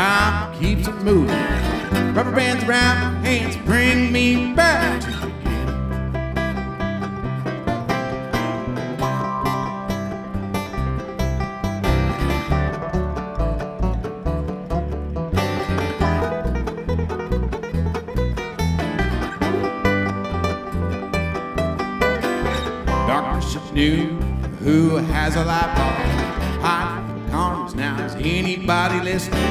Time keeps it moving. Rubber bands around my hands bring me back to the beginning. Darkness is new. Who has a light bulb? Hot corners now. Is anybody listening?